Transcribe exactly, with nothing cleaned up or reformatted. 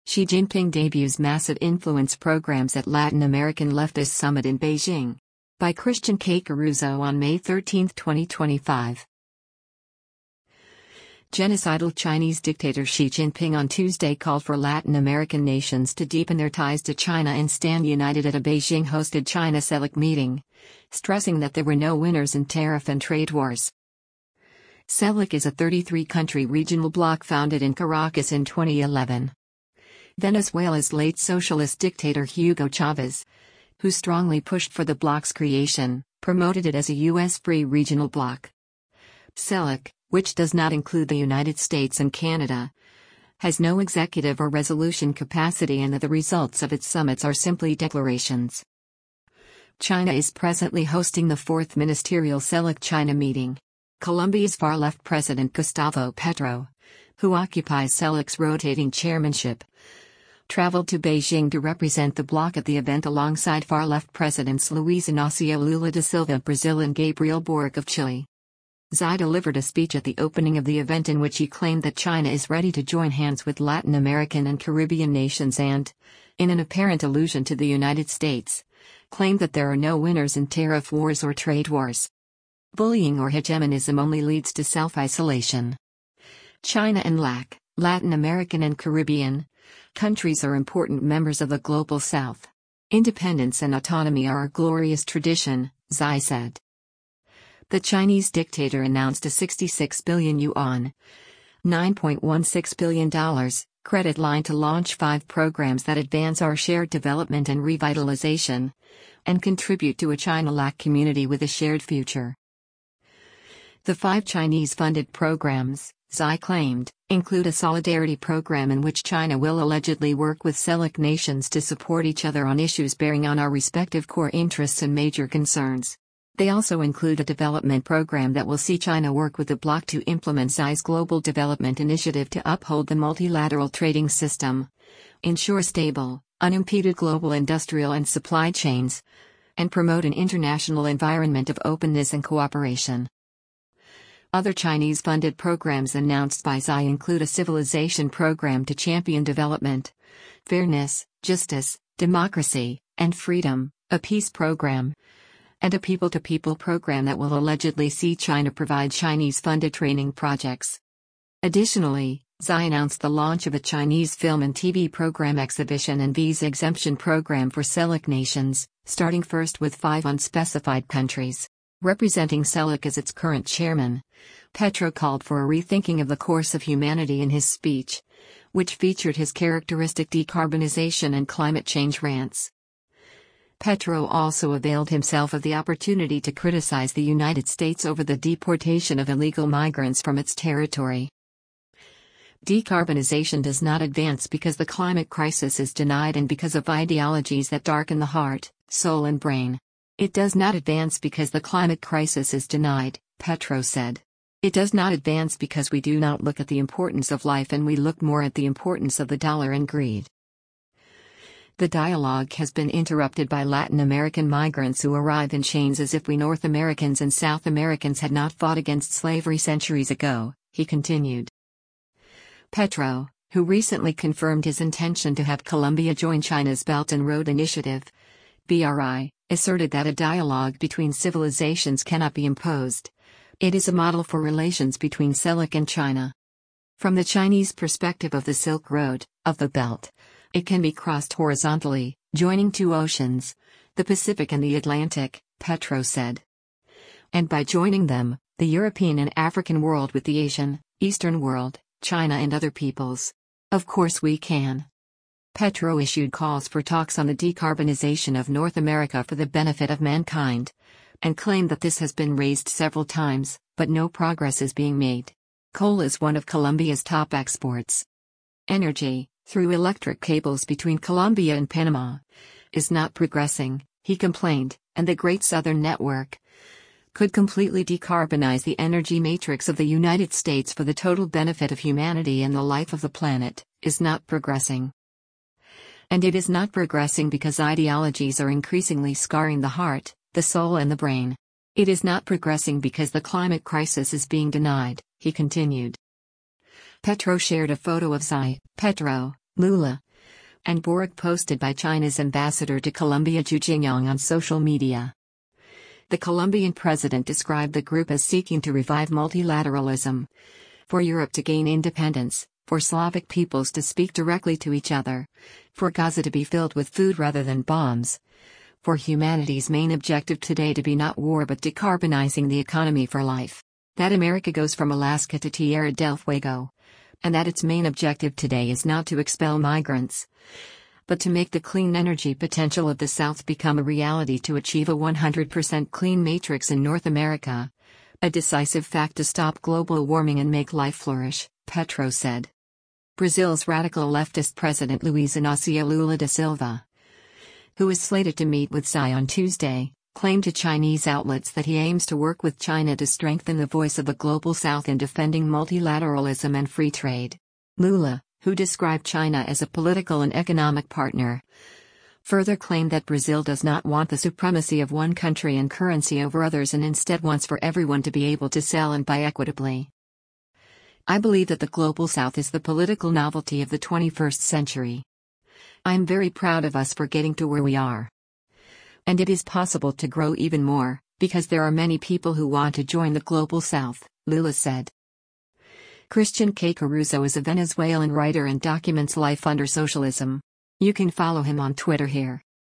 Xi Jinping debuts massive influence programs at Latin American Leftist Summit in Beijing. By Christian K. Caruso on May thirteenth, twenty twenty-five. Genocidal Chinese dictator Xi Jinping on Tuesday called for Latin American nations to deepen their ties to China and stand united at a Beijing-hosted China-CELAC meeting, stressing that there were no winners in tariff and trade wars. CELAC is a thirty-three country regional bloc founded in Caracas in twenty eleven. Venezuela's late socialist dictator Hugo Chavez, who strongly pushed for the bloc's creation, promoted it as a U S free regional bloc. CELAC, which does not include the United States and Canada, has no executive or resolution capacity and that the results of its summits are simply declarations. China is presently hosting the fourth ministerial CELAC China meeting. Colombia's far-left president Gustavo Petro, who occupies CELAC's rotating chairmanship, traveled to Beijing to represent the bloc at the event alongside far-left presidents Luiz Inácio Lula da Silva of Brazil and Gabriel Boric of Chile. Xi delivered a speech at the opening of the event in which he claimed that China is ready to join hands with Latin American and Caribbean nations and, in an apparent allusion to the United States, claimed that there are no winners in tariff wars or trade wars. Bullying or hegemonism only leads to self-isolation. China and LAC, Latin American and Caribbean, countries are important members of the Global South. Independence and autonomy are our glorious tradition, Xi said. The Chinese dictator announced a sixty-six billion yuan, nine point one six billion dollars, credit line to launch five programs that advance our shared development and revitalization, and contribute to a China-LAC community with a shared future. The five Chinese-funded programs, Xi claimed, include a solidarity program in which China will allegedly work with CELAC nations to support each other on issues bearing on our respective core interests and major concerns. They also include a development program that will see China work with the bloc to implement Xi's Global Development Initiative to uphold the multilateral trading system, ensure stable, unimpeded global industrial and supply chains, and promote an international environment of openness and cooperation. Other Chinese-funded programs announced by Xi include a civilization program to champion development, fairness, justice, democracy, and freedom, a peace program, and a people-to-people program that will allegedly see China provide Chinese-funded training projects. Additionally, Xi announced the launch of a Chinese film and T V program exhibition and visa exemption program for CELAC nations, starting first with five unspecified countries. Representing CELAC as its current chairman, Petro called for a rethinking of the course of humanity in his speech, which featured his characteristic decarbonization and climate change rants. Petro also availed himself of the opportunity to criticize the United States over the deportation of illegal migrants from its territory. Decarbonization does not advance because the climate crisis is denied and because of ideologies that darken the heart, soul and brain. It does not advance because the climate crisis is denied, Petro said. It does not advance because we do not look at the importance of life and we look more at the importance of the dollar and greed. The dialogue has been interrupted by Latin American migrants who arrive in chains as if we North Americans and South Americans had not fought against slavery centuries ago, he continued. Petro, who recently confirmed his intention to have Colombia join China's Belt and Road Initiative, B R I, asserted that a dialogue between civilizations cannot be imposed. It is a model for relations between CELAC and China. From the Chinese perspective of the Silk Road, of the Belt, it can be crossed horizontally, joining two oceans, the Pacific and the Atlantic, Petro said. And by joining them, the European and African world with the Asian, Eastern world, China and other peoples. Of course we can. Petro issued calls for talks on the decarbonization of North America for the benefit of mankind, and claimed that this has been raised several times, but no progress is being made. Coal is one of Colombia's top exports. Energy, through electric cables between Colombia and Panama, is not progressing, he complained, and the Great Southern Network could completely decarbonize the energy matrix of the United States for the total benefit of humanity and the life of the planet, is not progressing. And it is not progressing because ideologies are increasingly scarring the heart, the soul and the brain. It is not progressing because the climate crisis is being denied, he continued. Petro shared a photo of Xi, Petro, Lula, and Borg posted by China's ambassador to Colombia Zhu Jingyang on social media. The Colombian president described the group as seeking to revive multilateralism, for Europe to gain independence, for Slavic peoples to speak directly to each other, for Gaza to be filled with food rather than bombs, for humanity's main objective today to be not war but decarbonizing the economy for life, that America goes from Alaska to Tierra del Fuego, and that its main objective today is not to expel migrants, but to make the clean energy potential of the South become a reality to achieve a one hundred percent clean matrix in North America, a decisive fact to stop global warming and make life flourish, Petro said. Brazil's radical leftist president Luiz Inácio Lula da Silva, who is slated to meet with Xi on Tuesday, claimed to Chinese outlets that he aims to work with China to strengthen the voice of the Global South in defending multilateralism and free trade. Lula, who described China as a political and economic partner, further claimed that Brazil does not want the supremacy of one country and currency over others and instead wants for everyone to be able to sell and buy equitably. I believe that the Global South is the political novelty of the twenty-first century. I am very proud of us for getting to where we are. And it is possible to grow even more, because there are many people who want to join the Global South, Lula said. Christian K. Caruso is a Venezuelan writer and documents life under socialism. You can follow him on Twitter here.